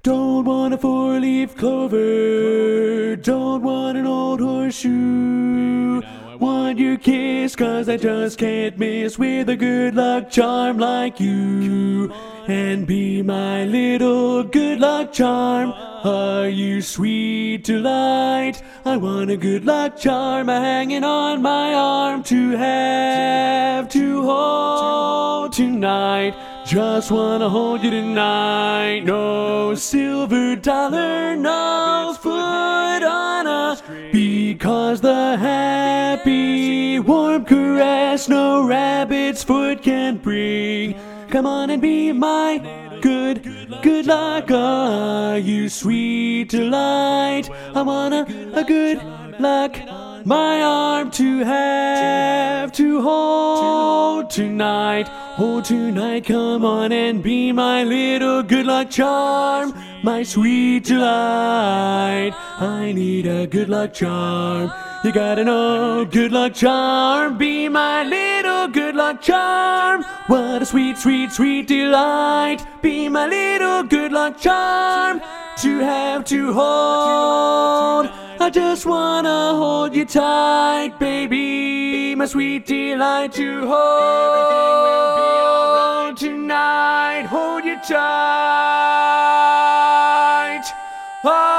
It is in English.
Don't want a four-leaf clover, don't want an old horseshoe. Want your kiss, 'cause I just can't miss with a good luck charm like you. And be my little good luck charm. Are you sweet delight? I want a good luck charm hanging on my arm to have to hold tonight. Just wanna hold you tonight. No silver dollar, no foot on a, because the happy warm caress no rabbit's foot can bring. Come on and be my good luck. Are you sweet delight? I want a good luck, my arm to have to hold tonight. Hold tonight, come on and be my little good luck charm, my sweet delight. I need a good luck charm. You gotta know, good luck charm, be my little good luck charm. What a sweet, sweet, sweet delight. Be my little good luck charm to have to hold. I just wanna hold you tight, baby, my sweet delight to hold tonight. Hold you tight. Oh.